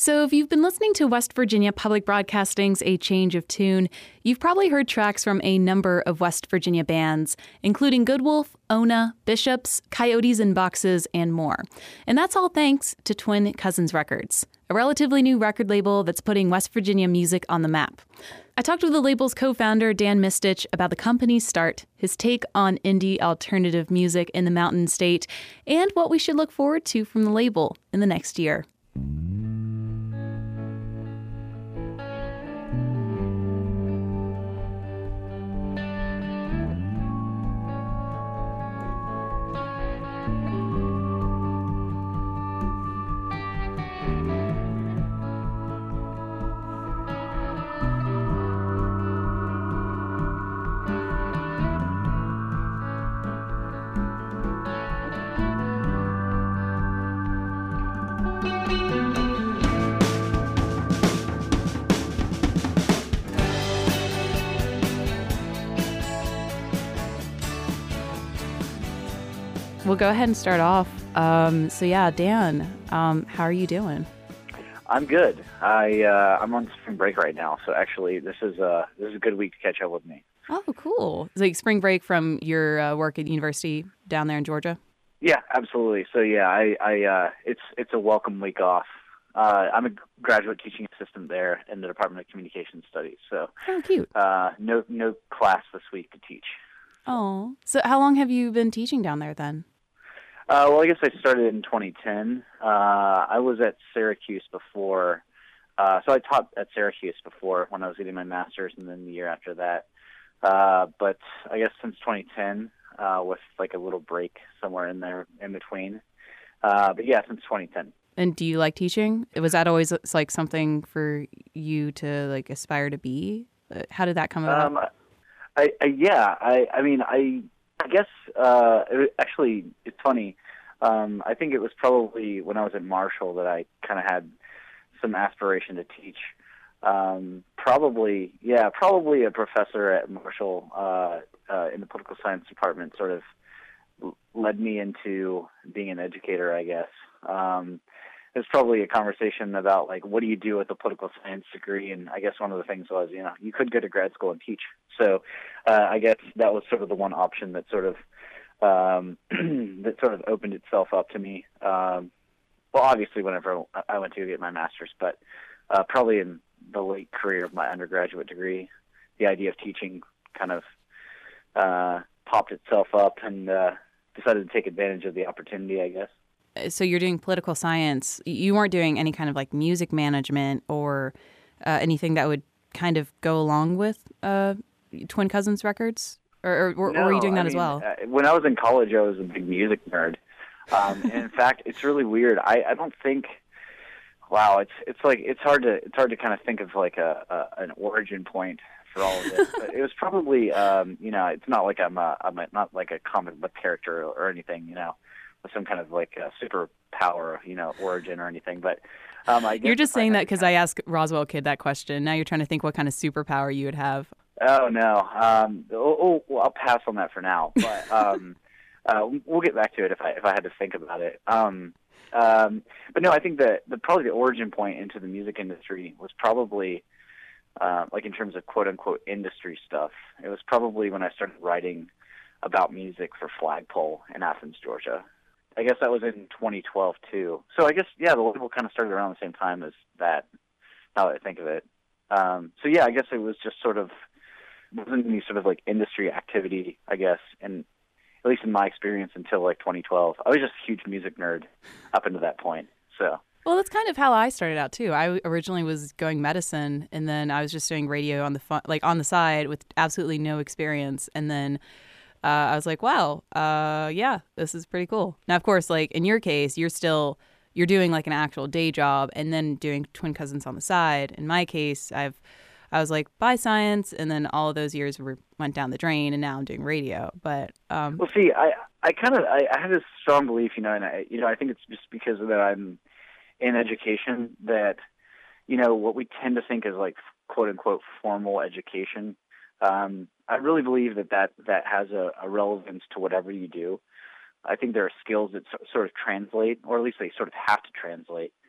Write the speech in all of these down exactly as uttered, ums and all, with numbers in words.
So if you've been listening to West Virginia Public Broadcasting's A Change of Tune, you've probably heard tracks from a number of West Virginia bands, including Good Wolf, Ona, Bishops, Coyotes and Boxes, and more. And that's all thanks to Twin Cousins Records, a relatively new record label that's putting West Virginia music on the map. I talked with the label's co-founder, Dan Mistich, about the company's start, his take on indie alternative music in the Mountain State, and what we should look forward to from the label in the next year. We'll go ahead and start off. Um, so yeah, Dan, um, how are you doing? I'm good. I uh, I'm on spring break right now, so actually this is uh this is a good week to catch up with me. Oh, cool! It's like spring break from your uh, work at university down there in Georgia. Yeah, absolutely. So yeah, I I uh, it's it's a welcome week off. Uh, I'm a graduate teaching assistant there in the Department of Communication Studies. So oh, cute. Uh, no no class this week to teach. Oh, so how long have you been teaching down there then? Uh, well, I guess I started in twenty ten. Uh, I was at Syracuse before, uh, so I taught at Syracuse before when I was getting my master's, and then the year after that. Uh, but I guess since twenty ten, uh, with like a little break somewhere in there in between. Uh, but yeah, since twenty ten. And do you like teaching? Was that always like something for you to like aspire to be? How did that come about? Um, I, I yeah, I I mean I. I guess, uh, it, actually, it's funny. Um, I think it was probably when I was at Marshall that I kind of had some aspiration to teach. Um, probably, yeah, probably a professor at Marshall uh, uh, in the political science department sort of led me into being an educator, I guess. Um, it was probably a conversation about, like, what do you do with a political science degree? And I guess one of the things was, you know, you could go to grad school and teach. So uh, I guess that was sort of the one option that sort of um, that sort of opened itself up to me. Um, well, obviously, whenever I went to get my master's, but uh, probably in the late career of my undergraduate degree, the idea of teaching kind of uh, popped itself up, and uh, decided to take advantage of the opportunity, I guess. So you're doing political science. You weren't doing any kind of like music management or uh, anything that would kind of go along with uh, Twin Cousins Records? Or, or, no, or were you doing that I mean, as well? Uh, when I was in college, I was a big music nerd. Um, and in fact, it's really weird. I, I don't think, wow, it's it's like, it's hard to it's hard to kind of think of like a, a an origin point for all of this. But it was probably, um, you know, it's not like I'm, a, I'm a, not like a comic book character or anything, you know, with some kind of like a superpower, you know, origin or anything. But um, I guess you're just saying that because kind of, I asked Roswell Kid that question. Now you're trying to think what kind of superpower you would have. Oh no, um, oh, oh, well, I'll pass on that for now. But um, uh, we'll get back to it if I if I had to think about it. Um, um, but no, I think that the probably the origin point into the music industry was probably uh, like in terms of quote unquote industry stuff. It was probably when I started writing about music for Flagpole in Athens, Georgia. I guess that was in twenty twelve too. So I guess yeah, the label kind of started around the same time as that. Now that I think of it. Um, so yeah, I guess it was just sort of wasn't any sort of like industry activity, I guess, and at least in my experience until like twenty twelve. I was just a huge music nerd up until that point. So well, that's kind of how I started out too. I originally was going medicine, and then I was just doing radio on the fun, like on the side with absolutely no experience, and then uh, I was like, wow, uh, yeah, this is pretty cool. Now, of course, like in your case, you're still you're doing like an actual day job and then doing Twin Cousins on the side. In my case, I've I was like by science, and then all of those years were, went down the drain, and now I'm doing radio. But um, well, see, I I kind of I, I have this strong belief, you know, and I you know I think it's just because that I'm in education that you know what we tend to think is like quote unquote formal education. Um, I really believe that that, that has a, a relevance to whatever you do. I think there are skills that so, sort of translate, or at least they sort of have to translate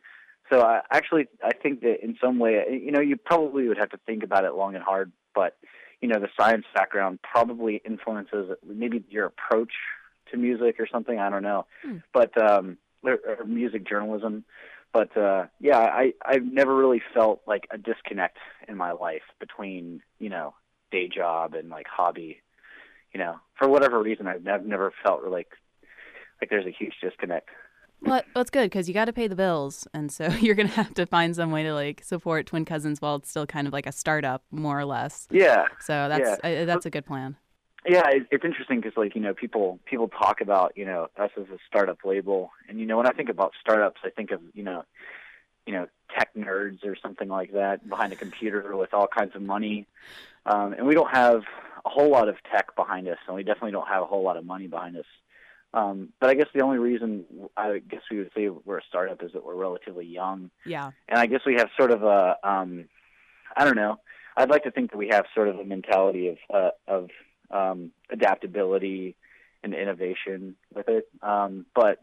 So I actually, I think that in some way, you know, you probably would have to think about it long and hard, but, you know, the science background probably influences maybe your approach to music or something. I don't know. Hmm. But, um, or, or music journalism. But, uh, yeah, I, I've never really felt like a disconnect in my life between, you know, day job and like hobby. You know, for whatever reason, I've, I've never felt like, like there's a huge disconnect. Well, that's good because you got to pay the bills, and so you're gonna have to find some way to like support Twin Cousins while it's still kind of like a startup, more or less. Yeah. So that's yeah. uh, that's a good plan. Yeah, it, it's interesting because, like, you know, people people talk about, you know, us as a startup label, and you know, when I think about startups, I think of, you know, you know, tech nerds or something like that behind a computer with all kinds of money, um, and we don't have a whole lot of tech behind us, and we definitely don't have a whole lot of money behind us. Um, but I guess the only reason I guess we would say we're a startup is that we're relatively young. Yeah. And I guess we have sort of a, um, I don't know, I'd like to think that we have sort of a mentality of, uh, of um, adaptability and innovation with it. Um, but,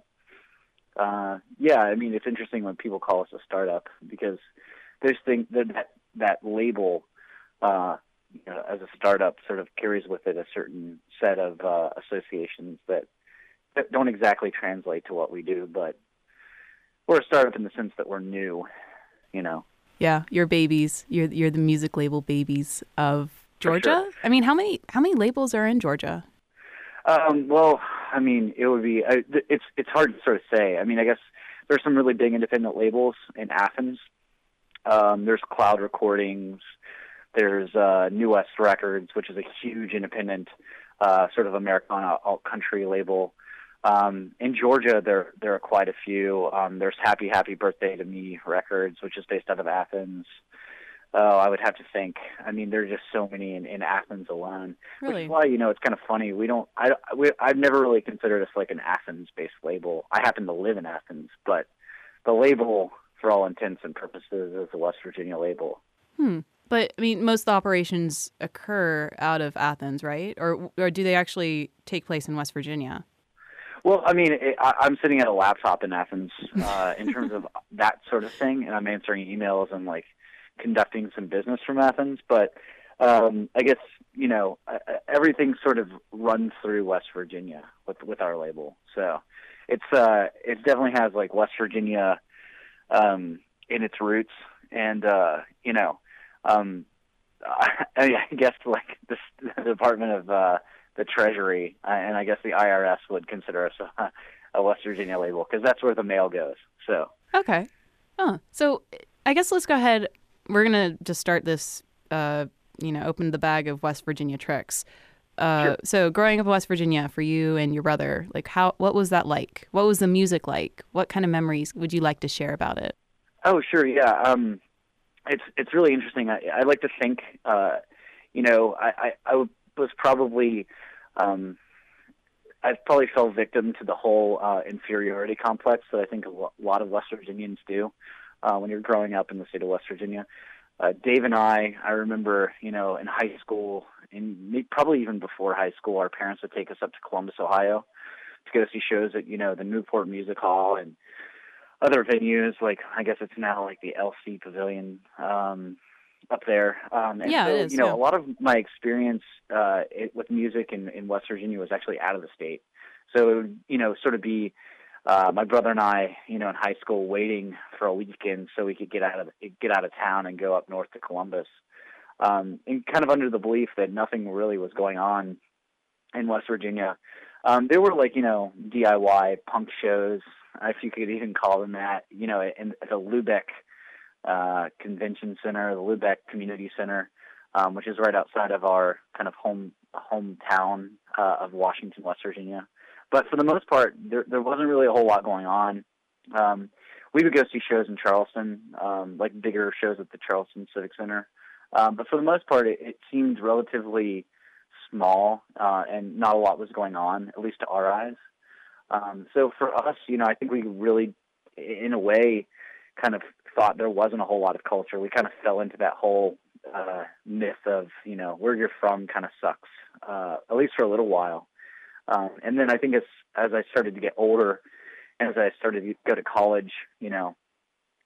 uh, yeah, I mean, it's interesting when people call us a startup because there's things that, that, that label, uh, you know, as a startup sort of carries with it a certain set of uh, associations that, that don't exactly translate to what we do, but we're a startup in the sense that we're new, you know. Yeah, you're babies. You're you're the music label babies of Georgia. Sure. I mean, how many how many labels are in Georgia? Um, well, I mean, it would be I, it's it's hard to sort of say. I mean, I guess there's some really big independent labels in Athens. Um, there's Cloud Recordings. There's uh, New West Records, which is a huge independent uh, sort of Americana alt country label. Um, in Georgia, there there are quite a few. Um, there's Happy Happy Birthday to Me Records, which is based out of Athens. Oh, I would have to think. I mean, there are just so many in, in Athens alone. Really? Which is why, you know, it's kind of funny. We don't. I we, I've never really considered us like an Athens-based label. I happen to live in Athens, but the label, for all intents and purposes, is a West Virginia label. Hmm. But I mean, most of the operations occur out of Athens, right? Or or do they actually take place in West Virginia? Well, I mean, it, I, I'm sitting at a laptop in Athens uh, in terms of that sort of thing, and I'm answering emails and like conducting some business from Athens. But um, I guess you know uh, everything sort of runs through West Virginia with with our label, so it's uh, it definitely has like West Virginia um, in its roots, and uh, you know, um, I, I guess like the, the Department of uh, the Treasury, uh, and I guess the I R S would consider us a, a West Virginia label because that's where the mail goes. So okay, oh, so I guess let's go ahead. We're gonna just start this, uh, you know, open the bag of West Virginia tricks. Uh, Sure. So growing up in West Virginia for you and your brother, like how, what was that like? What was the music like? What kind of memories would you like to share about it? Oh, sure, yeah. Um, it's it's really interesting. I, I like to think, uh, you know, I, I, I was probably, um, I probably fell victim to the whole uh, inferiority complex that I think a lo- lot of West Virginians do uh, when you're growing up in the state of West Virginia. Uh, Dave and I, I remember, you know, in high school, and probably even before high school, our parents would take us up to Columbus, Ohio, to go see shows at, you know, the Newport Music Hall and other venues, like I guess it's now like the L C Pavilion um, up there. Um, and Yeah, so, it is, you know, yeah. a lot of my experience uh, it, with music in, in West Virginia was actually out of the state. So it would, you know, sort of be uh, my brother and I, you know, in high school, waiting for a weekend so we could get out of get out of town and go up north to Columbus, um, and kind of under the belief that nothing really was going on in West Virginia. Um, there were like, you know, D I Y punk shows, if you could even call them that, you know, in at the Lubeck uh, Convention Center, the Lubeck Community Center, um, which is right outside of our kind of home hometown uh, of Washington, West Virginia. But for the most part, there there wasn't really a whole lot going on. Um, we would go see shows in Charleston, um, like bigger shows at the Charleston Civic Center. Um, but for the most part, it, it seemed relatively small, uh, and not a lot was going on, at least to our eyes. Um, so for us, you know, I think we really, in a way, kind of thought there wasn't a whole lot of culture. We kind of fell into that whole uh, myth of, you know, where you're from kind of sucks, uh, at least for a little while. Um, and then I think as as I started to get older, and as I started to go to college, you know,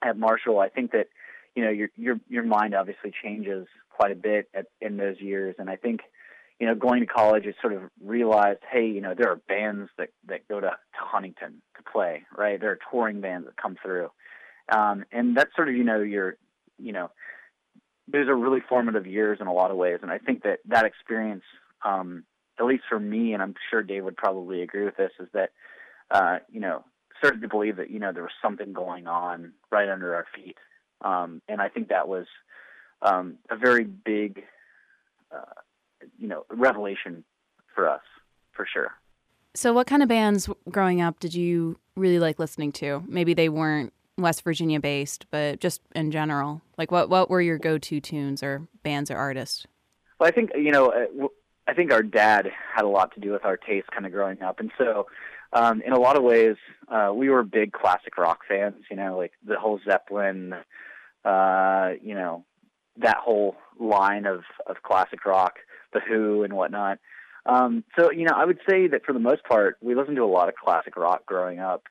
at Marshall, I think that, you know, your your your mind obviously changes quite a bit at, in those years. And I think, you know, going to college, I sort of realized, hey, you know, there are bands that, that go to, to Huntington to play, right? There are touring bands that come through. Um, and that's sort of, you know, your, you know, those are really formative years in a lot of ways. And I think that that experience, um, at least for me, and I'm sure Dave would probably agree with this, is that, uh, you know, started to believe that, you know, there was something going on right under our feet. Um, and I think that was um, a very big, uh, you know, revelation for us, for sure. So what kind of bands growing up did you really like listening to? Maybe they weren't West Virginia based, but just in general. Like what, what were your go-to tunes or bands or artists? Well, I think, you know, I think our dad had a lot to do with our taste kind of growing up. And so um, in a lot of ways, uh, we were big classic rock fans, you know, like the whole Zeppelin, uh, you know, that whole line of, of classic rock, The Who and whatnot. Um, so, you know, I would say that for the most part, we listened to a lot of classic rock growing up.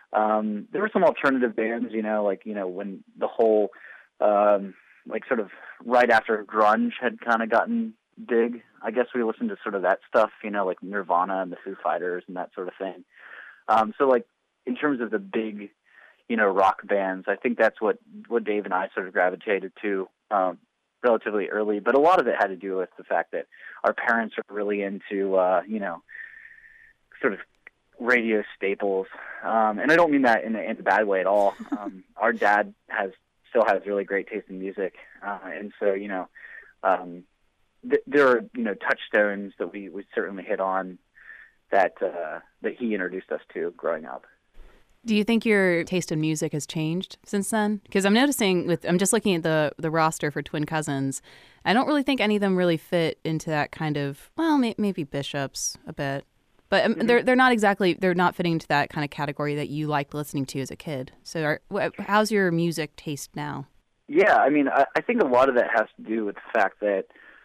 Um, there were some alternative bands, you know, like, you know, when the whole, um, like sort of right after grunge had kind of gotten big, I guess we listened to sort of that stuff, you know, like Nirvana and the Foo Fighters and that sort of thing. Um, so like in terms of the big, you know, rock bands, I think that's what, what Dave and I sort of gravitated to, um, relatively early, but a lot of it had to do with the fact that our parents are really into, uh, you know, sort of radio staples. Um, and I don't mean that in a, in a bad way at all. Um, our dad has, still has really great taste in music. Uh, and so, you know, um, th- there are, you know, touchstones that we, we certainly hit on that, uh, that he introduced us to growing up. Do you think your taste in music has changed since then? Because I'm noticing with, I'm just looking at the, the roster for Twin Cousins. I don't really think any of them really fit into that kind of, well, may, maybe Bishops a bit. But um, mm-hmm. they're they're not exactly, they're not fitting into that kind of category that you liked listening to as a kid. So are, wh- how's your music taste now? Yeah, I mean, I, I think a lot of that has to do with the fact that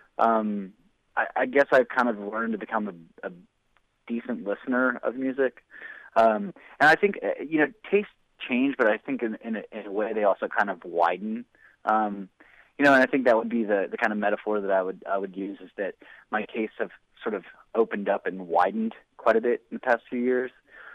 um, I, I guess I've kind of learned to become a, a decent listener of music. Um, and I think, you know, tastes change, but I think in, in, a, in a way they also kind of widen. Um, you know, and I think that would be the, the kind of metaphor that I would I would use is that my tastes have sort of opened up and widened quite a bit in the past few years.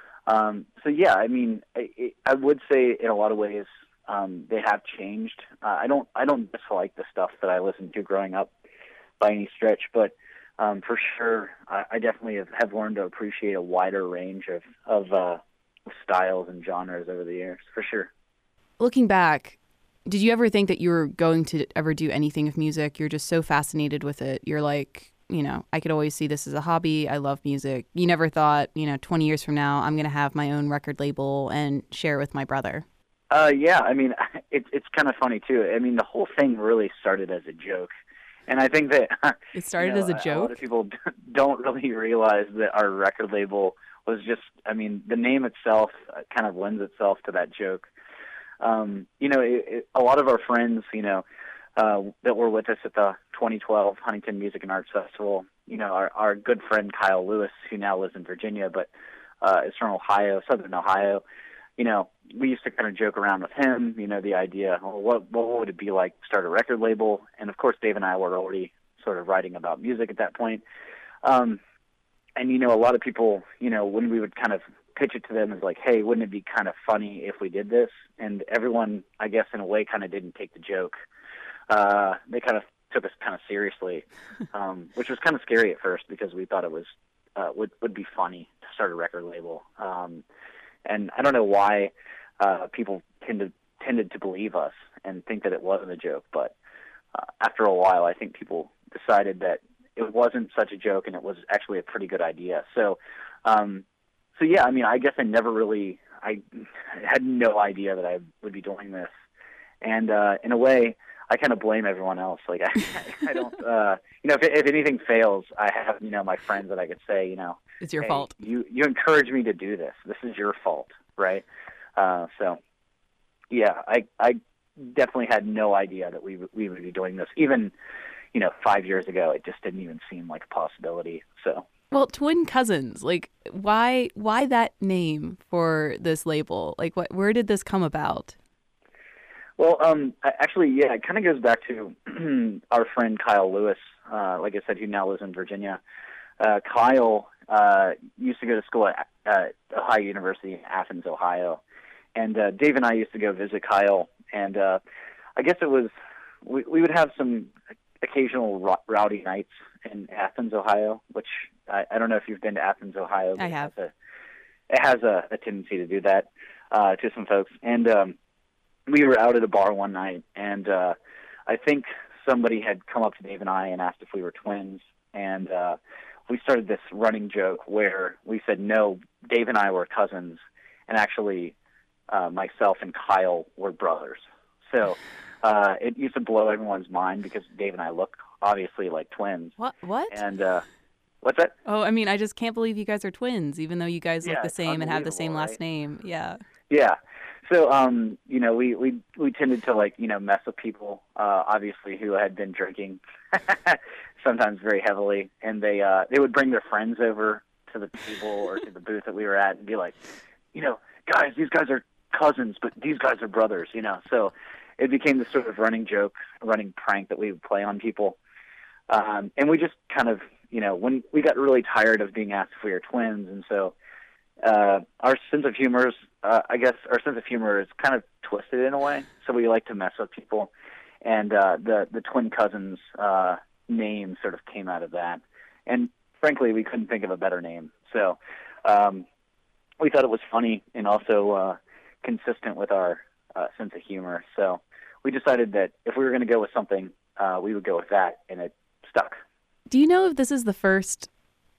Um, so, yeah, I mean, I, I would say in a lot of ways um, they have changed. Uh, I don't I don't dislike the stuff that I listened to growing up by any stretch, but Um, for sure, I, I definitely have, have learned to appreciate a wider range of, of uh, styles and genres over the years, for sure. Looking back, did you ever think that you were going to ever do anything with music? You're just so fascinated with it. You're like, you know, I could always see this as a hobby. I love music. You never thought, you know, twenty years from now, I'm going to have my own record label and share with my brother? Uh, yeah, I mean, it, it's kind of funny, too. I mean, the whole thing really started as a joke. And I think that it started you know, as a joke. A lot of people don't really realize that our record label was just, I mean, the name itself kind of lends itself to that joke. Um, you know, it, it, a lot of our friends, you know, uh, that were with us at the twenty twelve Huntington Music and Arts Festival, you know, our, our good friend Kyle Lewis, who now lives in Virginia, but uh, is from Ohio, Southern Ohio. You know, we used to kind of joke around with him, you know, the idea, well, what, what would it be like to start a record label? And, of course, Dave and I were already sort of writing about music at that point. Um, and, you know, a lot of people, you know, when we would kind of pitch it to them as like, hey, wouldn't it be kind of funny if we did this? And everyone, I guess, in a way kind of didn't take the joke. Uh, they kind of took us kind of seriously, um, which was kind of scary at first because we thought it was uh, would, would be funny to start a record label. Um And I don't know why uh, people tended tended to believe us and think that it wasn't a joke. But uh, after a while, I think people decided that it wasn't such a joke and it was actually a pretty good idea. So, um, so yeah, I mean, I guess I never really, I had no idea that I would be doing this. And uh, in a way, I kind of blame everyone else. Like, I, I don't, uh, you know, if, if anything fails, I have, you know, my friends that I could say, you know, it's your hey, fault. You you encourage me to do this. This is your fault, right? Uh, so, yeah, I I definitely had no idea that we we would be doing this. Even, you know, five years ago, it just didn't even seem like a possibility. So. Well, Twin Cousins, like, why why that name for this label? Like, what where did this come about? Well, um, I- actually, yeah, it kind of goes back to our friend Kyle Lewis, uh, like I said, who now lives in Virginia. Uh, Kyle uh, used to go to school at uh, Ohio University in Athens, Ohio. And uh, Dave and I used to go visit Kyle. And uh, I guess it was, we, we would have some occasional ro- rowdy nights in Athens, Ohio, which I, I don't know if you've been to Athens, Ohio. But I have. It has a, it has a, a tendency to do that uh, to some folks. And um, we were out at a bar one night, and uh, I think somebody had come up to Dave and I and asked if we were twins. And uh, we started this running joke where we said, no, Dave and I were cousins, and actually uh, myself and Kyle were brothers. So uh, it used to blow everyone's mind because Dave and I look obviously like twins. What? What? And uh, what's that? Oh, I mean, I just can't believe you guys are twins, even though you guys look Yeah, the it's same and have the same unbelievable, last right? name. Yeah. Yeah. So, um, you know, we, we, we tended to, like, you know, mess with people, uh, obviously, who had been drinking, sometimes very heavily. And they, uh, they would bring their friends over to the table or to the booth that we were at and be like, you know, guys, these guys are cousins, but these guys are brothers, you know. So it became this sort of running joke, running prank that we would play on people. Um, and we just kind of, you know, when we got really tired of being asked if we were twins, and so uh, our sense of humor is, uh, I guess, our sense of humor is kind of twisted in a way. So we like to mess with people, and uh, the the twin cousins uh, name sort of came out of that. And frankly, we couldn't think of a better name, so um, we thought it was funny and also uh, consistent with our uh, sense of humor. So we decided that if we were going to go with something, uh, we would go with that, and it stuck. Do you know if this is the first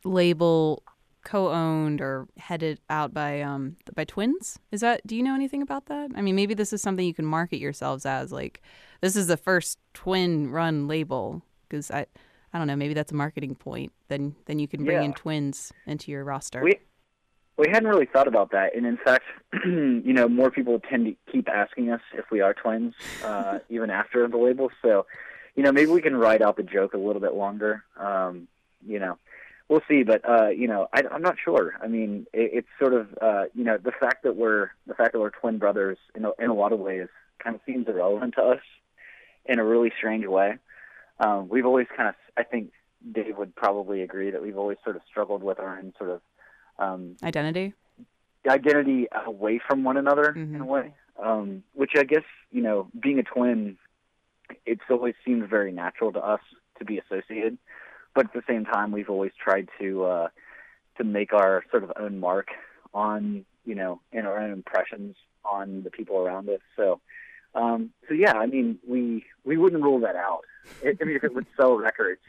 label co-owned or headed out by um by twins? Is that, do you know anything about that? I mean, maybe this is something you can market yourselves as, like, this is the first twin run label, because I I don't know, maybe that's a marketing point. Then then you can bring Yeah. in twins into your roster. We we hadn't really thought about that, and in fact, you know, more people tend to keep asking us if we are twins, uh, even after the label. So, you know, maybe we can ride out the joke a little bit longer. Um, you know, we'll see, but uh, you know, I, I'm not sure. I mean, it, it's sort of uh, you know, the fact that we're the fact that we're twin brothers in a, in a lot of ways kind of seems irrelevant to us in a really strange way. Um, we've always kind of, I think Dave would probably agree that we've always sort of struggled with our own sort of um, Identity? identity away from one another Mhm. in a way, um, which I guess, you know, being a twin, it's always seemed very natural to us to be associated. But at the same time, we've always tried to uh, to make our sort of own mark on, you know, in our own impressions on the people around us. So, um, so yeah, I mean, we we wouldn't rule that out. I I mean, if it would sell records,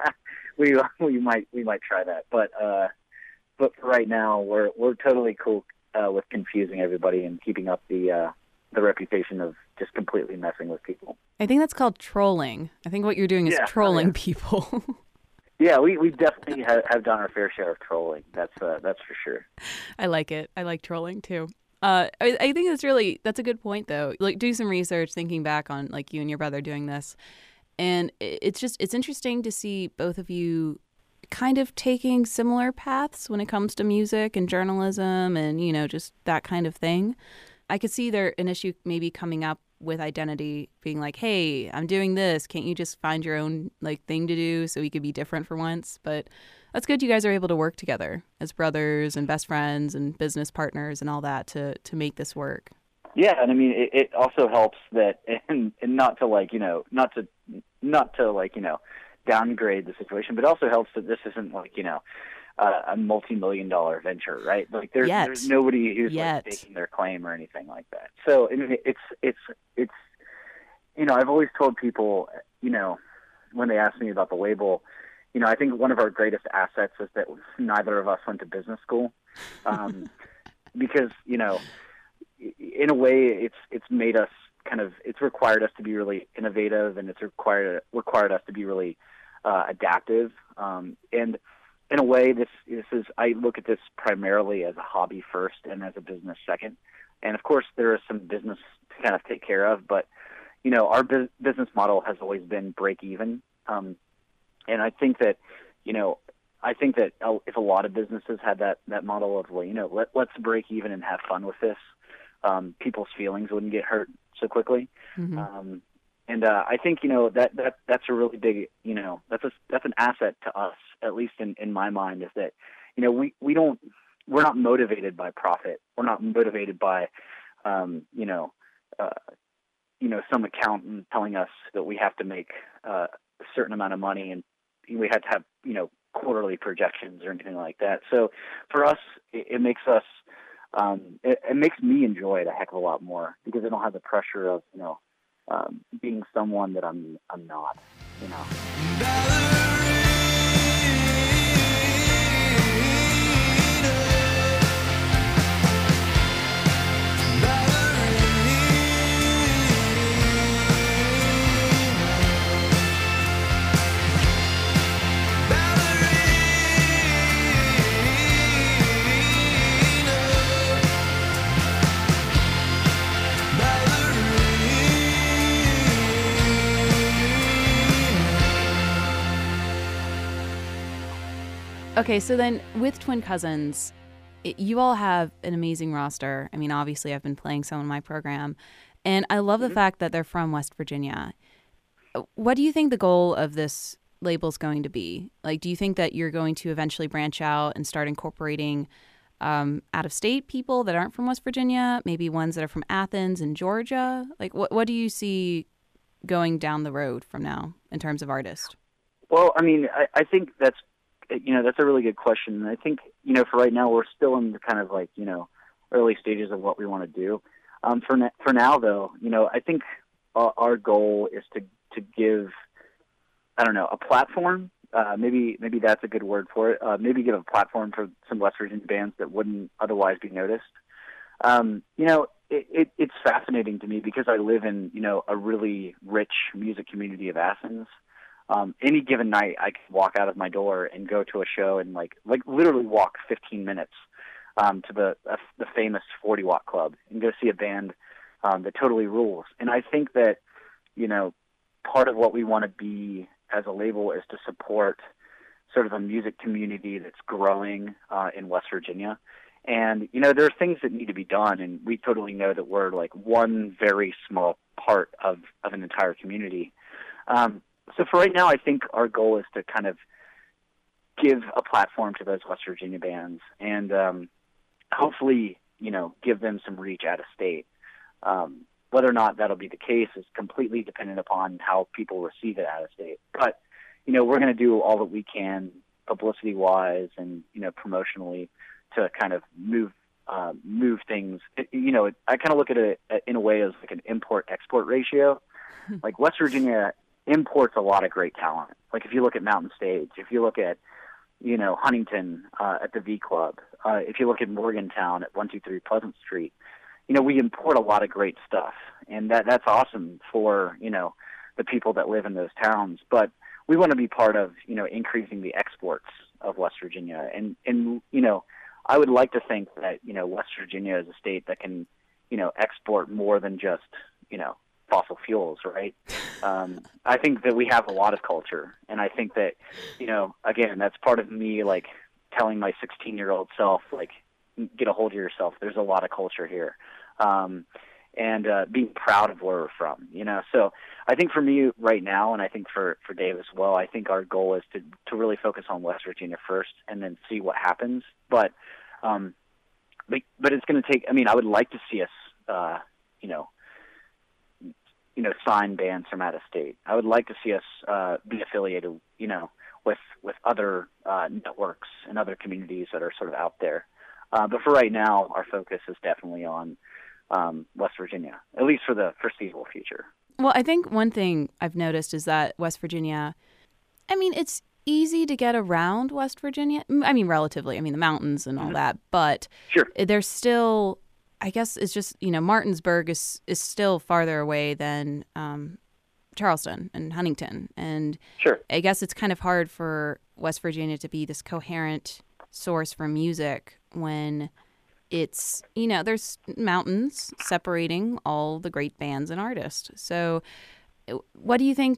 we we might we might try that. But uh, but for right now, we're we're totally cool uh, with confusing everybody and keeping up the uh, the reputation of just completely messing with people. I think that's called trolling. I think what you're doing is Yeah, oh, trolling yeah. people. Yeah, we, we definitely have, have done our fair share of trolling. That's uh, that's for sure. I like it. I like trolling too. Uh, I, I think that's really, that's a good point though. Like, do some research, thinking back on like you and your brother doing this, and it- it's just, it's interesting to see both of you kind of taking similar paths when it comes to music and journalism and, you know, just that kind of thing. I could see there an issue maybe coming up with identity, being like, hey, I'm doing this, can't you just find your own like thing to do so we could be different for once? But that's good you guys are able to work together as brothers and best friends and business partners and all that to to make this work. Yeah, and I mean, it, it also helps that, and, and not to like, you know, not to not to like, you know, downgrade the situation, but also helps that this isn't like, you know, uh, a multi-million dollar venture, right? Like there's Yet. there's nobody who's Yet. like taking their claim or anything like that. So I mean, it's it's it's you know, I've always told people, you know, when they ask me about the label, you know, I think one of our greatest assets is that neither of us went to business school, um, because you know, in a way, it's it's made us kind of, it's required us to be really innovative, and it's required required us to be really uh, adaptive, um, and in a way, this this is, I look at this primarily as a hobby first and as a business second. And of course, there is some business to kind of take care of, but you know, our bu- business model has always been break even. Um, and I think that, you know, I think that if a lot of businesses had that, that model of, well, you know, let, let's break even and have fun with this, um, people's feelings wouldn't get hurt so quickly. Mm-hmm. Um, and uh, I think, you know, that, that that's a really big, you know, that's a, that's an asset to us, at least in, in my mind, is that, you know, we, we don't, we're not motivated by profit. We're not motivated by, um, you know, uh, you know, some accountant telling us that we have to make uh, a certain amount of money and we have to have, you know, quarterly projections or anything like that. So for us, it, it makes us, um, it, it makes me enjoy it a heck of a lot more because I don't have the pressure of, you know, um, being someone that I'm, I'm not, you know. Okay, so then with Twin Cousins, it, you all have an amazing roster. I mean, obviously, I've been playing some in my program, and I love mm-hmm. the fact that they're from West Virginia. What do you think the goal of this label is going to be? Like, do you think that you're going to eventually branch out and start incorporating um, out-of-state people that aren't from West Virginia, maybe ones that are from Athens and Georgia? Like, what what do you see going down the road from now in terms of artists? Well, I mean, I, I think that's You know, that's a really good question. I think, you know, for right now, we're still in the kind of like, you know, early stages of what we want to do. Um, for, na- for now, though, you know, I think our, our goal is to, to give, I don't know, a platform. Uh, maybe maybe that's a good word for it. Uh, maybe give a platform for some West Virginia bands that wouldn't otherwise be noticed. Um, you know, it, it, it's fascinating to me because I live in, you know, a really rich music community of Athens. Um, any given night, I could walk out of my door and go to a show and like, like literally walk fifteen minutes um, to the uh, the famous forty Watt Club and go see a band um, that totally rules. And I think that, you know, part of what we want to be as a label is to support sort of a music community that's growing uh, in West Virginia. And, you know, there are things that need to be done, and we totally know that we're like one very small part of, of an entire community. Um, So for right now, I think our goal is to kind of give a platform to those West Virginia bands and um, hopefully, you know, give them some reach out of state. Um, whether or not that'll be the case is completely dependent upon how people receive it out of state. But, you know, we're going to do all that we can publicity-wise and, you know, promotionally to kind of move uh, move things. It, you know, I kind of look at it in a way as like an import-export ratio. Like West Virginia imports a lot of great talent. Like if you look at Mountain Stage, if you look at, you know, Huntington uh, at the V Club, uh, if you look at Morgantown at one two three Pleasant Street, you know, we import a lot of great stuff. And that that's awesome for, you know, the people that live in those towns. But we want to be part of, you know, increasing the exports of West Virginia. And, and you know, I would like to think that, you know, West Virginia is a state that can, you know, export more than just, you know, fossil fuels, right? Um, I think that we have a lot of culture, and I think that, you know, again, that's part of me, like, telling my sixteen-year-old self, like, get a hold of yourself. There's a lot of culture here, um, and uh, being proud of where we're from, you know? So I think for me right now, and I think for, for Dave as well, I think our goal is to, to really focus on West Virginia first and then see what happens. But, um, but, but it's going to take, I mean, I would like to see us, uh, you know, you know, sign bands from out of state. I would like to see us uh, be affiliated, you know, with with other uh, networks and other communities that are sort of out there. Uh, but for right now, our focus is definitely on um, West Virginia, at least for the foreseeable future. Well, I think one thing I've noticed is that West Virginia, I mean, it's easy to get around West Virginia. I mean, relatively. I mean, the mountains and all mm-hmm. that. But sure. there's still... I guess it's just, you know, Martinsburg is is still farther away than um, Charleston and Huntington. And sure. I guess it's kind of hard for West Virginia to be this coherent source for music when it's, you know, there's mountains separating all the great bands and artists. So what do you think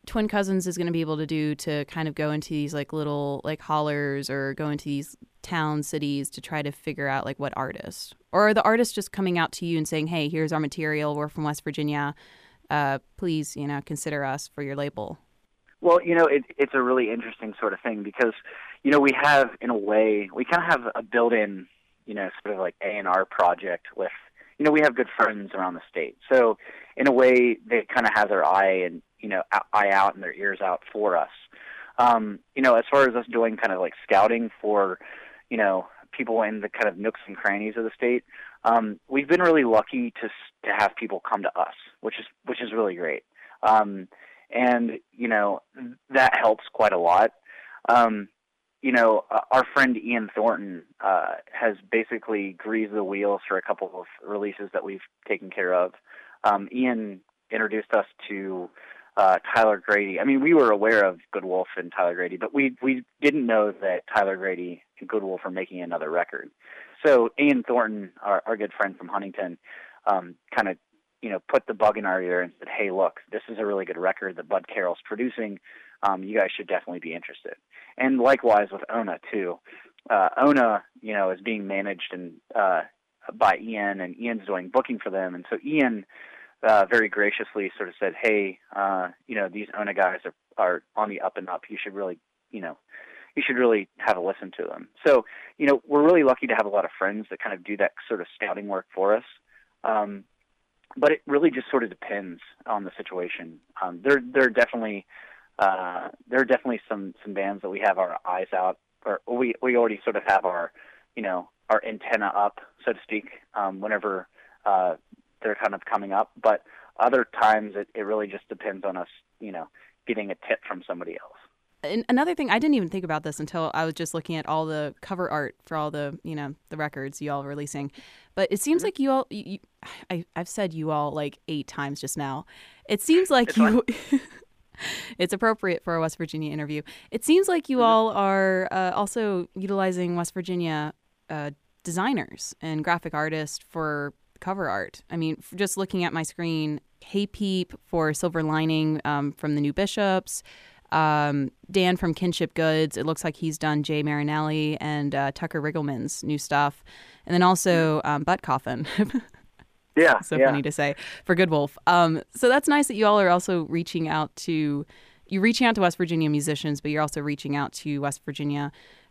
Twin Cousins is going to be able to do to kind of go into these like little like hollers or go into these town cities to try to figure out like what artists, or are the artists just coming out to you and saying, hey, here's our material, we're from West Virginia, uh, please, you know, consider us for your label? Well, you know, it, it's a really interesting sort of thing because, you know, we have, in a way, we kind of have a built-in, you know, sort of like A and R project with, you know, we have good friends around the state. So, in a way, they kind of have their eye and, you know, eye out and their ears out for us. Um, you know, as far as us doing kind of like scouting for, you know, people in the kind of nooks and crannies of the state, um, we've been really lucky to to have people come to us, which is which is really great. Um, and you know, that helps quite a lot. Um, you know, uh, our friend Ian Thornton uh, has basically greased the wheels for a couple of releases that we've taken care of. Um, Ian introduced us to uh, Tyler Grady. I mean, we were aware of Good Wolf and Tyler Grady, but we we didn't know that Tyler Grady and Good Wolf are making another record. So Ian Thornton, our, our good friend from Huntington, um, kind of, you know, put the bug in our ear and said, hey, look, this is a really good record that Bud Carroll's producing. Um, you guys should definitely be interested. And likewise with Ona, too. Uh, Ona, you know, is being managed and uh, by Ian, and Ian's doing booking for them. And so Ian uh, very graciously sort of said, hey, uh, you know, these Ona guys are, are on the up and up. You should really, you know, you should really have a listen to them. So, you know, we're really lucky to have a lot of friends that kind of do that sort of scouting work for us. Um, but it really just sort of depends on the situation. Um, there, there are definitely, uh, there are definitely some, some bands that we have our eyes out, or we, we already sort of have our, you know, our antenna up, so to speak, um, whenever, uh, they're kind of coming up. But other times it, it really just depends on us, you know, getting a tip from somebody else. And another thing, I didn't even think about this until I was just looking at all the cover art for all the, you know, the records you all are releasing. But it seems mm-hmm. like you all, you, you, I, I've said you all like eight times just now. It seems like it's you, it's appropriate for a West Virginia interview. It seems like you mm-hmm. all are uh, also utilizing West Virginia uh, designers and graphic artists for cover art. I mean, just looking at my screen, Hey Peep for Silver Lining um, from the New Bishops. Um, Dan from Kinship Goods, it looks like he's done Jay Marinelli and uh, Tucker Riggleman's new stuff. And then also um, Butt Coffin. Yeah. So yeah. funny to say, for Good Wolf. Um, so that's nice that you all are also reaching out to, you're reaching out to West Virginia musicians, but you're also reaching out to West Virginia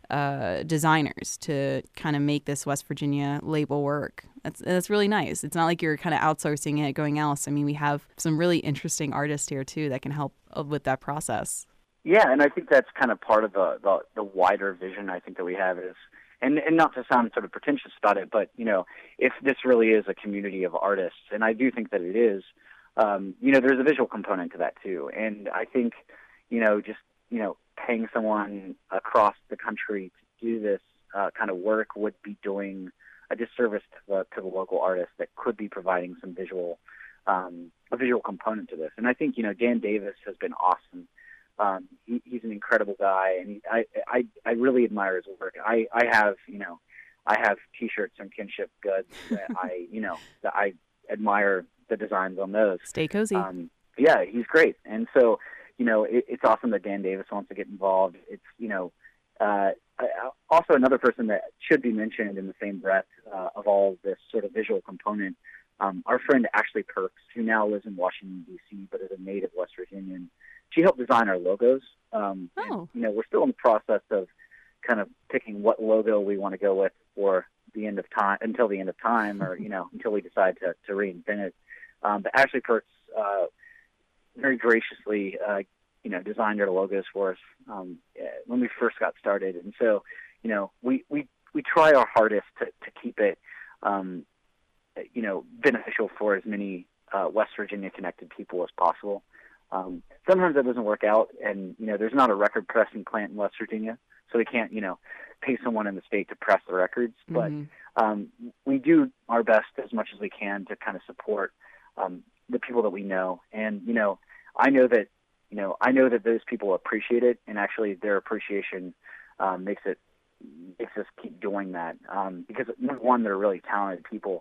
uh, designers to kind of make this West Virginia label work. That's that's really nice. It's not like you're kind of outsourcing it, going else. I mean, we have some really interesting artists here, too, that can help with that process. Yeah, and I think that's kind of part of the, the, the wider vision I think that we have is, and, and not to sound sort of pretentious about it, but, you know, if this really is a community of artists, and I do think that it is, um, you know, there's a visual component to that too. And I think, you know, just, you know, paying someone across the country to do this uh, kind of work would be doing a disservice to the, to the local artists that could be providing some visual, um, a visual component to this. And I think, you know, Dan Davis has been awesome. Um, he, he's an incredible guy, and he, I, I, I really admire his work. I, I have, you know, I have T-shirts from Kinship Goods that I, you know, that I admire the designs on those. Stay cozy. Um, yeah, he's great, and so, you know, it, it's awesome that Dan Davis wants to get involved. It's, you know, uh, also another person that should be mentioned in the same breath uh, of all this sort of visual component. Um, our friend Ashley Perks, who now lives in Washington D C but is a native West Virginian. She helped design our logos. Um, oh. and, you know, we're still in the process of kind of picking what logo we want to go with for the end of time, until the end of time, or, you know, until we decide to, to reinvent it. Um, but Ashley Perks uh, very graciously, uh, you know, designed our logos for us um, when we first got started. And so, you know, we, we, we try our hardest to, to keep it, um, you know, beneficial for as many uh, West Virginia connected people as possible. Um, sometimes that doesn't work out, and, you know, there's not a record pressing plant in West Virginia, so we can't, you know, pay someone in the state to press the records. Mm-hmm. But um, we do our best as much as we can to kind of support um, the people that we know. And, you know, I know that, you know, I know that those people appreciate it, and actually their appreciation um, makes it, makes us keep doing that. Um, because, number one, they're really talented people,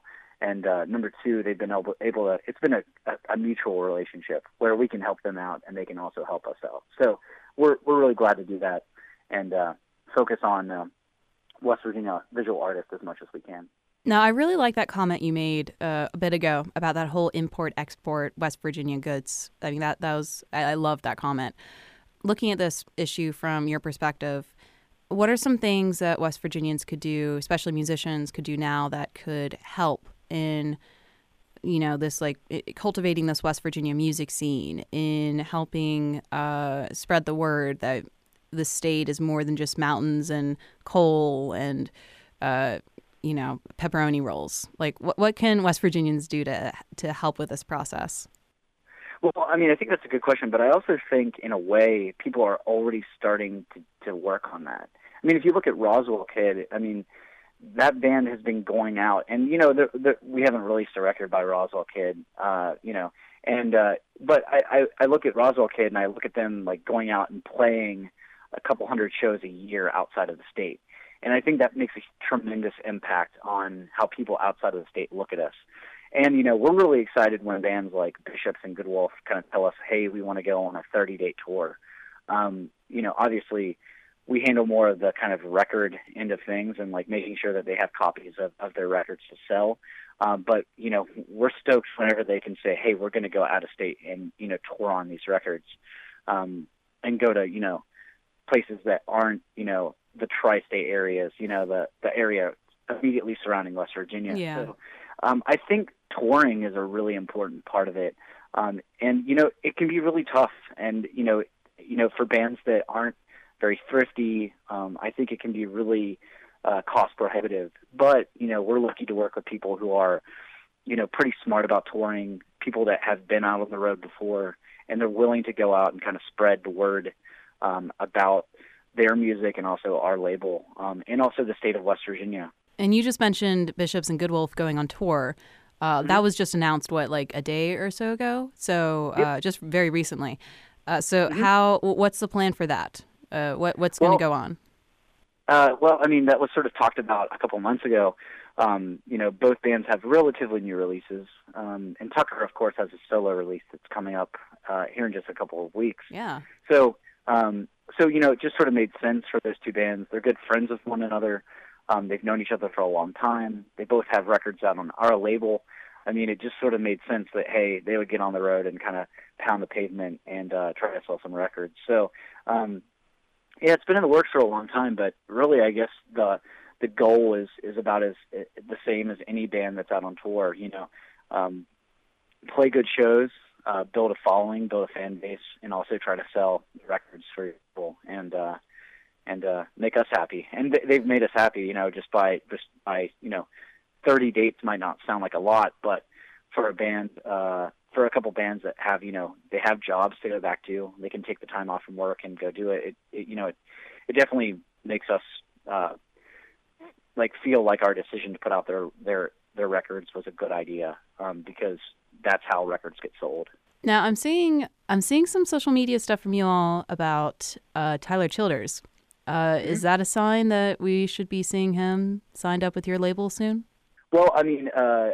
And uh, number two, they've been able, able to, it's been a, a, a mutual relationship where we can help them out and they can also help us out. So we're we're really glad to do that and uh, focus on uh, West Virginia visual artists as much as we can. Now, I really like that comment you made uh, a bit ago about that whole import-export West Virginia goods. I mean, that, that was, I, I love that comment. Looking at this issue from your perspective, what are some things that West Virginians could do, especially musicians, could do now that could help in, you know, this like it, cultivating this West Virginia music scene, in helping uh, spread the word that the state is more than just mountains and coal and, uh, you know, pepperoni rolls? Like, what what can West Virginians do to to help with this process? Well, I mean, I think that's a good question, but I also think, in a way, people are already starting to, to work on that. I mean, if you look at Roswell Kid, I mean, that band has been going out, and, you know, the, the, we haven't released a record by Roswell Kid, uh, you know, and, uh, but I, I, I look at Roswell Kid, and I look at them, like, going out and playing a couple hundred shows a year outside of the state. And I think that makes a tremendous impact on how people outside of the state look at us. And, you know, we're really excited when bands like Bishops and Good Wolf kind of tell us, hey, we want to go on a thirty-day tour. Um, you know, obviously, we handle more of the kind of record end of things and, like, making sure that they have copies of, of their records to sell. Um, but, you know, we're stoked whenever they can say, hey, we're going to go out of state and, you know, tour on these records um, and go to, you know, places that aren't, you know, the tri-state areas, you know, the, the area immediately surrounding West Virginia. Yeah. So um, I think touring is a really important part of it. Um, and, you know, it can be really tough. And, you know, you know, for bands that aren't very thrifty, um, I think it can be really uh, cost prohibitive. But, you know, we're lucky to work with people who are, you know, pretty smart about touring, people that have been out on the road before, and they're willing to go out and kind of spread the word um, about their music and also our label, um, and also the state of West Virginia. And you just mentioned Bishops and Good Wolf going on tour. Uh, mm-hmm. That was just announced, what, like a day or so ago? So yep. uh, just very recently. Uh, so mm-hmm. how? What's the plan for that? Uh, what What's going to well, go on? Uh, well, I mean, that was sort of talked about a couple months ago. Um, you know, both bands have relatively new releases. Um, and Tucker, of course, has a solo release that's coming up uh, here in just a couple of weeks. Yeah. So, um, so you know, it just sort of made sense for those two bands. They're good friends with one another. Um, they've known each other for a long time. They both have records out on our label. I mean, it just sort of made sense that, hey, they would get on the road and kind of pound the pavement and uh, try to sell some records. So, um, yeah, it's been in the works for a long time, but really, I guess the the goal is, is about as the same as any band that's out on tour. You know, um, play good shows, uh, build a following, build a fan base, and also try to sell records for people and uh, and uh, make us happy. And they've made us happy, you know, just by just by you know, thirty dates might not sound like a lot, but for a band, uh, for a couple bands that have, you know, they have jobs to go back to, they can take the time off from work and go do it. It, it you know, it, it definitely makes us uh, like feel like our decision to put out their their their records was a good idea, um, because that's how records get sold. Now I'm seeing I'm seeing some social media stuff from you all about uh, Tyler Childers. Uh, mm-hmm. Is that a sign that we should be seeing him signed up with your label soon? Well, I mean, uh,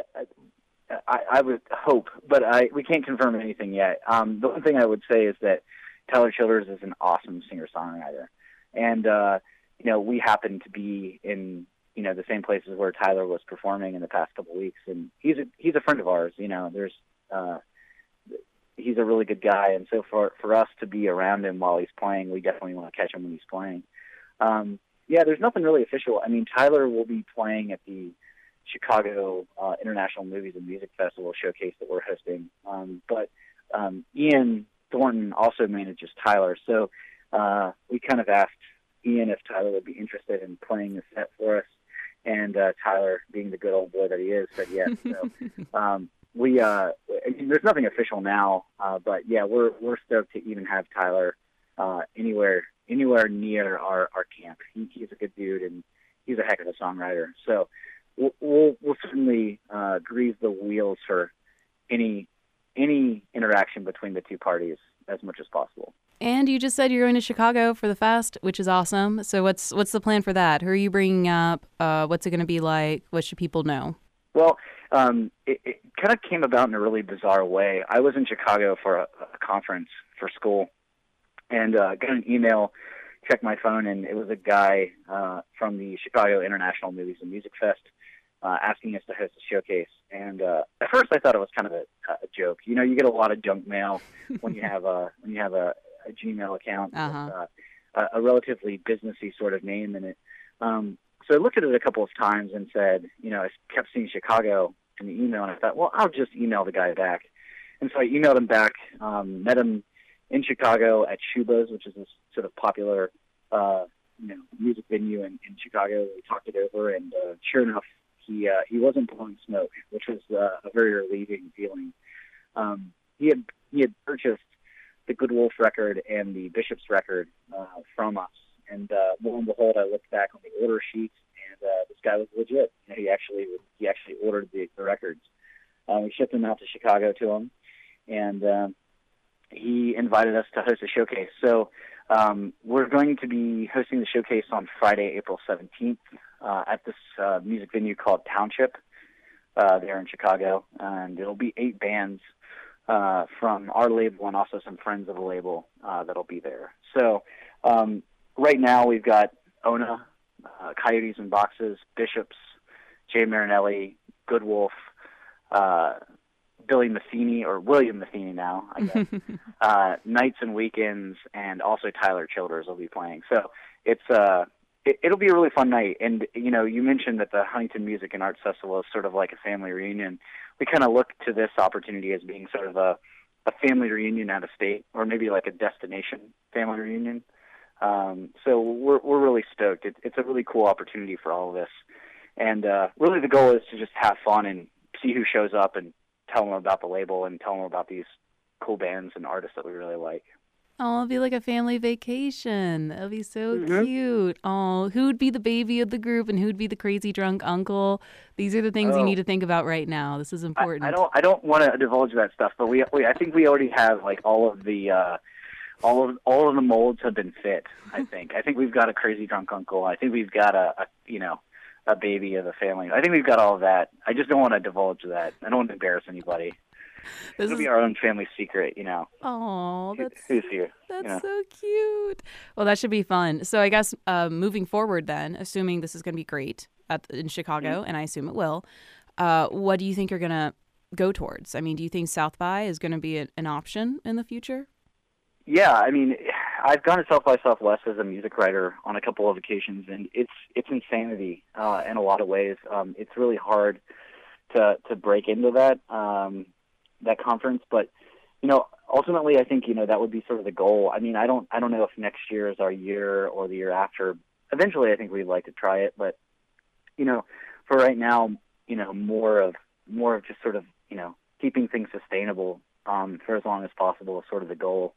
I, I would hope, but I we can't confirm anything yet. Um, the one thing I would say is that Tyler Childers is an awesome singer-songwriter, and uh, you know, we happen to be in you know the same places where Tyler was performing in the past couple of weeks, and he's a he's a friend of ours. You know, there's uh, he's a really good guy, and so for for us to be around him while he's playing, we definitely want to catch him when he's playing. Um, yeah, there's nothing really official. I mean, Tyler will be playing at the Chicago uh, International Movies and Music Festival showcase that we're hosting. Um, but um, Ian Thornton also manages Tyler, so uh, we kind of asked Ian if Tyler would be interested in playing the set for us, and uh, Tyler, being the good old boy that he is, said yes. So um, we uh, I mean, there's nothing official now, uh, but yeah, we're we're stoked to even have Tyler uh, anywhere anywhere near our, our camp. He, he's a good dude, and he's a heck of a songwriter. So we'll we'll, we'll certainly uh, grease the wheels for any any interaction between the two parties as much as possible. And you just said you're going to Chicago for the fest, which is awesome. So what's what's the plan for that? Who are you bringing up? Uh, what's it going to be like? What should people know? Well, um, it, it kind of came about in a really bizarre way. I was in Chicago for a, a conference for school, and uh, got an email, checked my phone, and it was a guy uh, from the Chicago International Movies and Music Fest uh, asking us to host a showcase. And uh, at first, I thought it was kind of a, a joke. You know, you get a lot of junk mail when you have a when you have a, a Gmail account Uh-huh. with uh, a, a relatively businessy sort of name in it. Um, so I looked at it a couple of times and said, you know, I kept seeing Chicago in the email, and I thought, well, I'll just email the guy back. And so I emailed him back, um, met him in Chicago at Shuba's, which is this sort of popular, uh, you know, music venue in, in Chicago. We talked it over, and uh, sure enough, he uh, he wasn't blowing smoke, which was uh, a very relieving feeling. Um, he had he had purchased the Good Wolf record and the Bishops record uh, from us, and uh, lo and behold, I looked back on the order sheet, and uh, this guy was legit. You know, he actually he actually ordered the, the records. Uh, we shipped them out to Chicago to him, and um, he invited us to host a showcase. So um, we're going to be hosting the showcase on Friday, April seventeenth, uh, at this uh, music venue called Township uh, there in Chicago, and it'll be eight bands uh, from our label and also some friends of the label uh, that'll be there. So um, right now we've got Ona, uh, Coyotes and Boxes, Bishops, Jay Marinelli, Good Wolf, uh, Billy Matheny, or William Matheny now, I guess, uh, Nights and Weekends, and also Tyler Childers will be playing. So it's uh, it, it'll be a really fun night. And, you know, you mentioned that the Huntington Music and Arts Festival is sort of like a family reunion. We kind of look to this opportunity as being sort of a, a family reunion out of state, or maybe like a destination family reunion. Um, so we're we're really stoked. It, it's a really cool opportunity for all of this. And uh, really the goal is to just have fun and see who shows up and tell them about the label and tell them about these cool bands and artists that we really like. Oh, it'll be like a family vacation. That'll be so Mm-hmm. cute. Oh, who would be the baby of the group and who'd be the crazy drunk uncle? These are the things you Oh. need to think about right now. This is important. I, I don't I don't want to divulge that stuff, but we, we I think we already have like all of the uh, all of all of the molds have been fit. I think I think we've got a crazy drunk uncle. I think we've got a, a you know a baby of the family. I think we've got all of that. I just don't want to divulge that. I don't want to embarrass anybody. This It'll is, be our own family secret, you know. oh, Who- that's Who's here? That's you know? so cute. Well, that should be fun. So I guess uh, moving forward then, assuming this is going to be great at, in Chicago, Mm-hmm. and I assume it will, uh, what do you think you're going to go towards? I mean, do you think South by is going to be an, an option in the future? Yeah, I mean, I've gone to South by Southwest as a music writer on a couple of occasions, and it's it's insanity uh, in a lot of ways. Um, it's really hard to to break into that um, that conference, but you know, ultimately, I think you know that would be sort of the goal. I mean, I don't I don't know if next year is our year or the year after. Eventually, I think we'd like to try it, but you know, for right now, you know, more of more of just sort of you know keeping things sustainable um, for as long as possible is sort of the goal.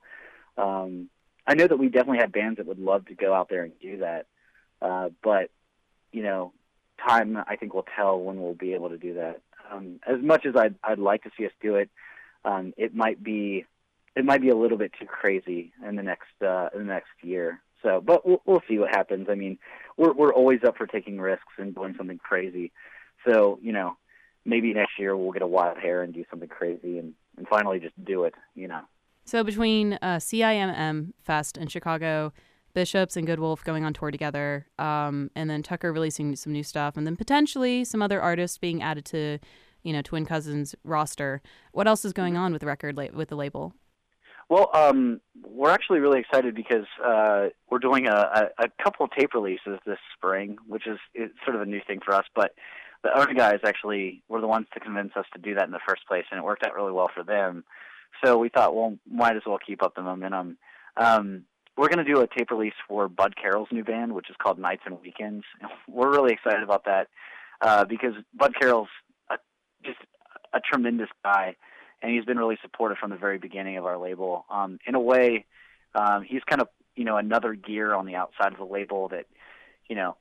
Um, I know that we definitely have bands that would love to go out there and do that, uh, but you know, time I think will tell when we'll be able to do that. Um, as much as I'd I'd like to see us do it, um, it might be it might be a little bit too crazy in the next uh, in the next year. So, but we'll we'll see what happens. I mean, we're we're always up for taking risks and doing something crazy. So, you know, maybe next year we'll get a wild hair and do something crazy and, and finally just do it. You know. So between uh, C I M M Fest in Chicago, Bishops and Good Wolf going on tour together, um, and then Tucker releasing some new stuff, and then potentially some other artists being added to, you know, Twin Cousins roster. What else is going on with the record la- with the label? Well, um, we're actually really excited because uh, we're doing a, a, a couple of tape releases this spring, which is it's sort of a new thing for us. But the owner guys actually were the ones to convince us to do that in the first place, and it worked out really well for them. So we thought, well, might as well keep up the momentum. Um, we're going to do a tape release for Bud Carroll's new band, which is called Nights and Weekends. We're really excited about that uh, because Bud Carroll's a, just a tremendous guy, and he's been really supportive from the very beginning of our label. Um, in a way, um, he's kind of, you know, another gear on the outside of the label that, you know,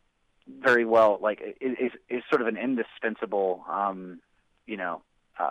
very well, like, is, is sort of an indispensable, um, you know, uh,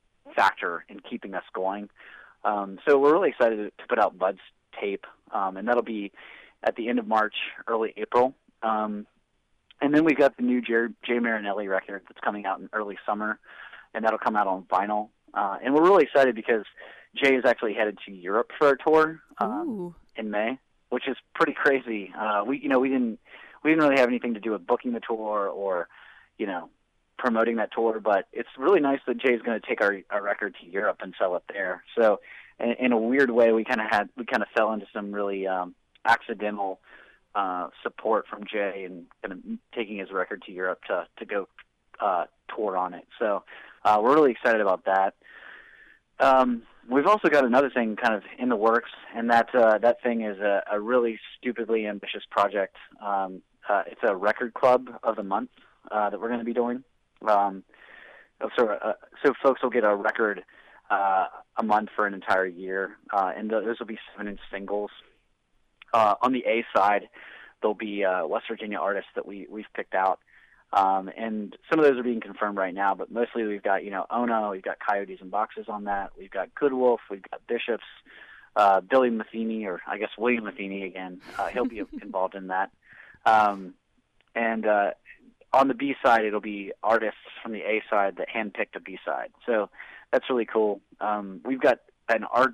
factor in keeping us going. Um, so we're really excited to put out Bud's tape, um, and that'll be at the end of March, early April. Um, And then we've got the new Jay, Jay Marinelli record that's coming out in early summer, and that'll come out on vinyl. Uh, and we're really excited because Jay is actually headed to Europe for a tour um, in May, which is pretty crazy. Uh, we, you know, we didn't we didn't really have anything to do with booking the tour or, you know, promoting that tour, but it's really nice that Jay's going to take our, our record to Europe and sell it there. So, in, in a weird way, we kind of had we kind of fell into some really um, accidental uh, support from Jay and kind of taking his record to Europe to to go uh, tour on it. So, uh, we're really excited about that. Um, we've also got another thing kind of in the works, and that uh, that thing is a, a really stupidly ambitious project. Um, uh, it's a record club of the month uh, that we're going to be doing. Um, so, uh, so folks will get a record uh, a month for an entire year, uh, and those will be seven-inch singles. Uh, on the A side, there'll be uh, West Virginia artists that we we've picked out, um, and some of those are being confirmed right now. But mostly, we've got you know Ona, we've got Coyotes and Boxes on that. We've got Good Wolf, we've got Bishops, uh, Billy Matheny, or I guess William Matheny again. Uh, he'll be involved in that, um, and. Uh, On the B side, it'll be artists from the A side that handpicked a B side. So that's really cool. Um, we've got an art,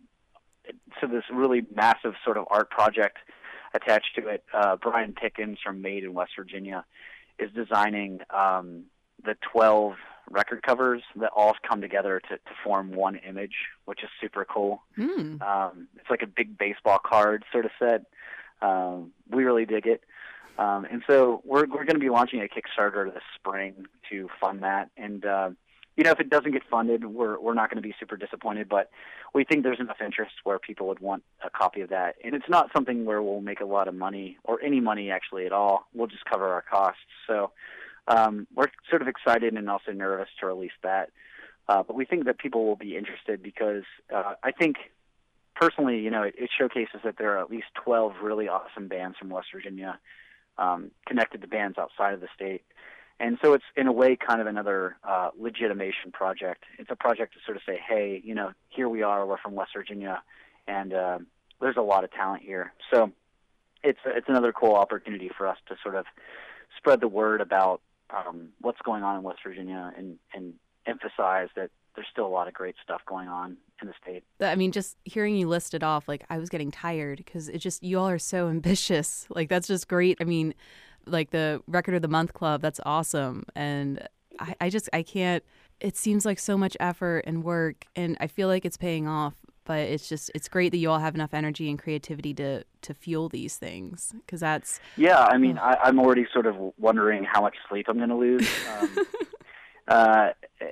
so this really massive sort of art project attached to it. Uh, Brian Pickens from Made in West Virginia is designing um, the twelve record covers that all come together to, to form one image, which is super cool. Mm. Um, it's like a big baseball card sort of set. Um, we really dig it. Um, and so we're we're going to be launching a Kickstarter this spring to fund that. And uh, you know, if it doesn't get funded, we're we're not going to be super disappointed. But we think there's enough interest where people would want a copy of that. And it's not something where we'll make a lot of money or any money actually at all. We'll just cover our costs. So um, we're sort of excited and also nervous to release that. Uh, but we think that people will be interested because uh, I think personally, you know, it, it showcases that there are at least twelve really awesome bands from West Virginia. Um, connected to bands outside of the state. And so it's, in a way, kind of another uh, legitimation project. It's a project to sort of say, hey, you know, here we are, we're from West Virginia, and uh, there's a lot of talent here. So it's it's another cool opportunity for us to sort of spread the word about um, what's going on in West Virginia and, and emphasize that there's still a lot of great stuff going on in the state. I mean, just hearing you list it off, like, I was getting tired because it just, you all are so ambitious. Like, that's just great. I mean, like the Record of the Month Club, that's awesome. And I, I just, I can't, it seems like so much effort and work, and I feel like it's paying off. But it's just, it's great that you all have enough energy and creativity to, to fuel these things, because that's... Yeah, I mean, I, I'm already sort of wondering how much sleep I'm going to lose. Um, uh,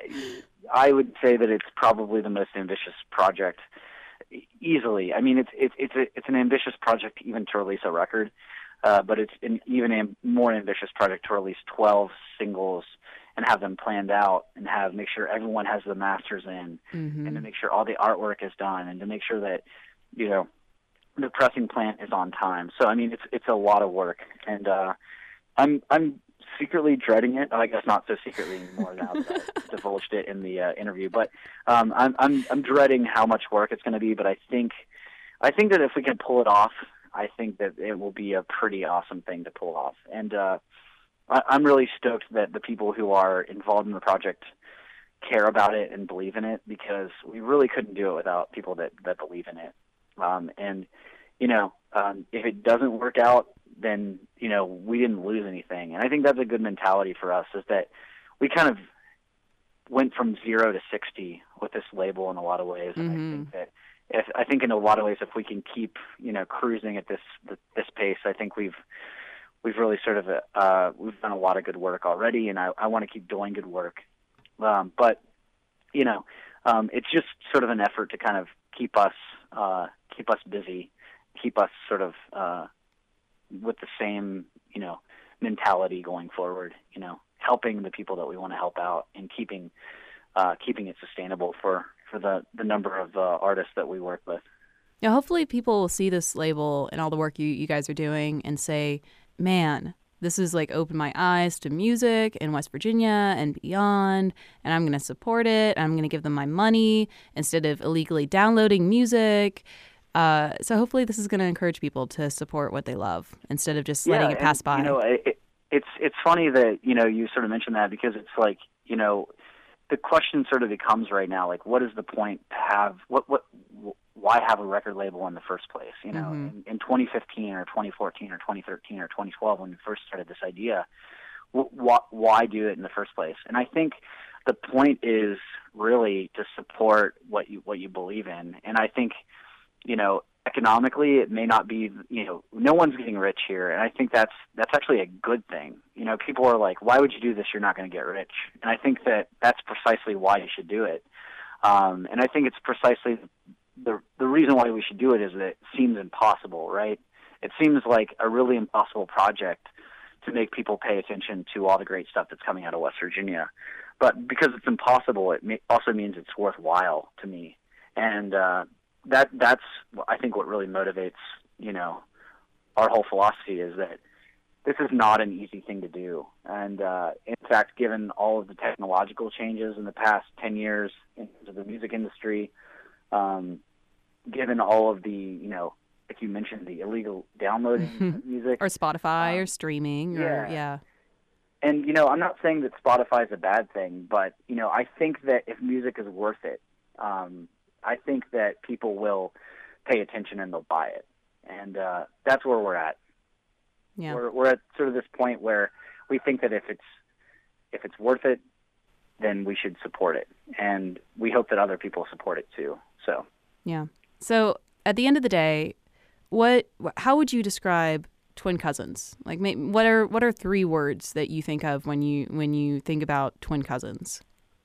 I would say that it's probably the most ambitious project, easily. I mean, it's it's it's a, it's an ambitious project even to release a record, uh, but it's an even a more ambitious project to release twelve singles and have them planned out and have make sure everyone has the masters in, mm-hmm. and to make sure all the artwork is done, and to make sure that you know the pressing plant is on time. So I mean, it's it's a lot of work, and uh, I'm I'm. secretly dreading it. I guess not so secretly anymore now that I divulged it in the uh, interview. But um, I'm I'm I'm dreading how much work it's going to be. But I think I think that if we can pull it off, I think that it will be a pretty awesome thing to pull off. And uh, I, I'm really stoked that the people who are involved in the project care about it and believe in it, because we really couldn't do it without people that that believe in it. Um, and you know, um, if it doesn't work out, then, you know, we didn't lose anything. And I think that's a good mentality for us, is that we kind of went from zero to sixty with this label in a lot of ways. And mm-hmm. I think that if, I think in a lot of ways, if we can keep, you know, cruising at this, this pace, I think we've, we've really sort of, uh, we've done a lot of good work already, and I, I want to keep doing good work. Um, but, you know, um, it's just sort of an effort to kind of keep us, uh, keep us busy, keep us sort of, uh, with the same, you know, mentality going forward, you know, helping the people that we want to help out and keeping, uh, keeping it sustainable for, for the, the number of uh, artists that we work with. Yeah, hopefully people will see this label and all the work you, you guys are doing and say, man, this is like opened my eyes to music in West Virginia and beyond, and I'm going to support it. I'm going to give them my money instead of illegally downloading music. Uh, so hopefully this is going to encourage people to support what they love instead of just letting yeah, it pass and, by. You know, it, it's it's funny that, you know, you sort of mentioned that, because it's like, you know, the question sort of becomes right now, like, what is the point to have, what, what, why have a record label in the first place? You know, Mm-hmm. in, in twenty fifteen or twenty fourteen or twenty thirteen or twenty twelve, when we first started this idea, wh- wh- why do it in the first place? And I think the point is really to support what you, what you believe in. And I think, you know, economically, it may not be, you know, no one's getting rich here. And I think that's, that's actually a good thing. You know, people are like, why would you do this? You're not going to get rich. And I think that that's precisely why you should do it. Um, and I think it's precisely the, the reason why we should do it is that it seems impossible, right? It seems like a really impossible project to make people pay attention to all the great stuff that's coming out of West Virginia. But because it's impossible, it may, also means it's worthwhile to me. And, uh, That that's I think what really motivates, you know, our whole philosophy is that this is not an easy thing to do. And uh, in fact, given all of the technological changes in the past ten years into the music industry, um, given all of the, you know, like you mentioned, the illegal downloading of music. Or Spotify um, or streaming. yeah. Or, yeah. And, you know, I'm not saying that Spotify is a bad thing, but, you know, I think that if music is worth it, um, I think that people will pay attention and they'll buy it. And uh, that's where we're at. Yeah. We're, we're at sort of this point where we think that if it's if it's worth it, then we should support it. And we hope that other people support it too. So Yeah. So at the end of the day, what how would you describe Twin Cousins? Like, what are what are three words that you think of when you when you think about Twin Cousins?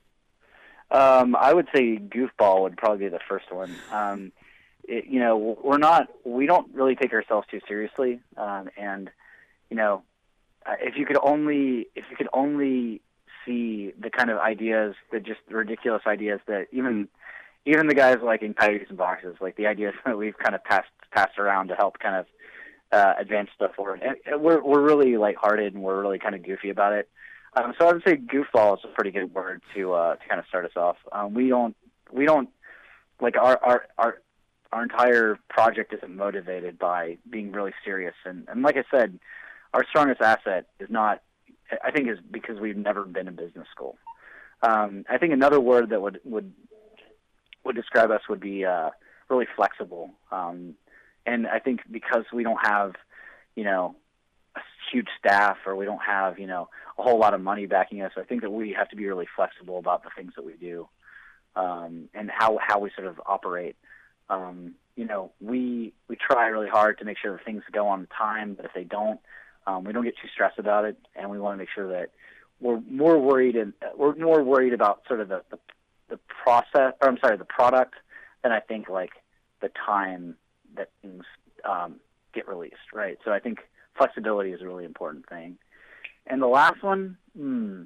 Um, I would say goofball would probably be the first one. Um, it, you know, we're not, we don't really take ourselves too seriously. Um, and, you know, uh, if you could only, if you could only see the kind of ideas, the just ridiculous ideas that even, even the guys like in Coyotes and Boxes, like the ideas that we've kind of passed, passed around to help kind of, uh, advance stuff forward. And, and we're, we're really lighthearted and we're really kind of goofy about it. Um, so I would say goofball is a pretty good word to uh, to kind of start us off. Um, we don't we don't like our, our our our entire project isn't motivated by being really serious. And, and like I said, our strongest asset is not, I think, is because we've never been in business school. Um, I think another word that would would would describe us would be uh, really flexible. Um, and I think because we don't have, you know, a huge staff, or we don't have, you know, a whole lot of money backing us, I think that we have to be really flexible about the things that we do, um, and how, how we sort of operate. Um, you know, we, we try really hard to make sure that things go on time, but if they don't, um, we don't get too stressed about it. And we want to make sure that we're more worried and we're more worried about sort of the, the, the process, or I'm sorry, the product, than I think like the time that things, um, get released. Right. So I think flexibility is a really important thing. And the last one, hmm,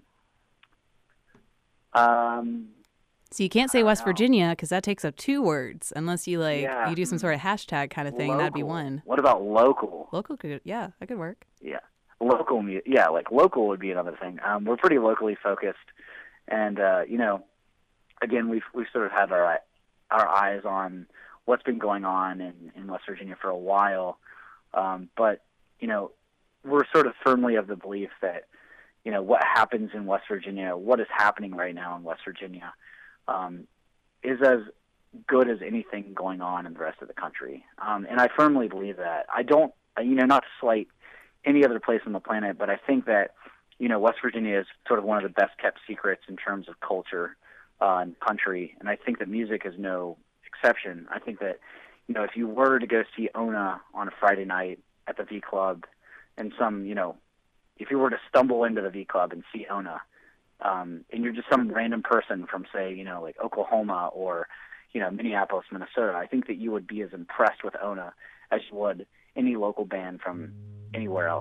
um, so you can't say West know. Virginia because that takes up two words, unless you like Yeah. you do some sort of hashtag kind of thing. local. That'd be one. What about local? Local could, yeah, that could work. Yeah, local. mu- Yeah, like local would be another thing. Um, we're pretty locally focused, and uh, you know, again, we've we've sort of had our eye- our eyes on what's been going on in, in West Virginia for a while, um, but you know, we're sort of firmly of the belief that, you know, what happens in West Virginia, what is happening right now in West Virginia, um, is as good as anything going on in the rest of the country. Um, and I firmly believe that. I don't, you know, not to slight any other place on the planet, but I think that, you know, West Virginia is sort of one of the best kept secrets in terms of culture uh, and country. And I think that music is no exception. I think that, you know, if you were to go see Ona on a Friday night at the V Club, and some, you know, if you were to stumble into the V Club and see Ona, um, and you're just some random person from, say, you know, like Oklahoma or, you know, Minneapolis, Minnesota, I think that you would be as impressed with Ona as you would any local band from anywhere else.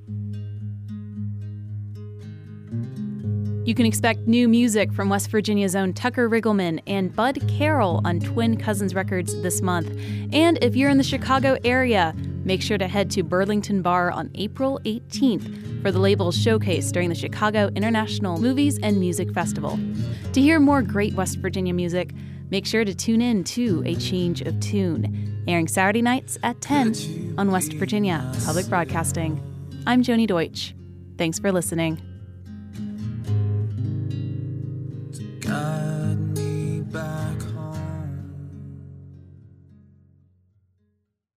You can expect new music from West Virginia's own Tucker Riggleman and Bud Carroll on Twin Cousins Records this month. And if you're in the Chicago area, make sure to head to Burlington Bar on April eighteenth for the label's showcase during the Chicago International Movies and Music Festival. To hear more great West Virginia music, make sure to tune in to A Change of Tune, airing Saturday nights at ten on West Virginia Public Broadcasting. I'm Joni Deutsch. Thanks for listening.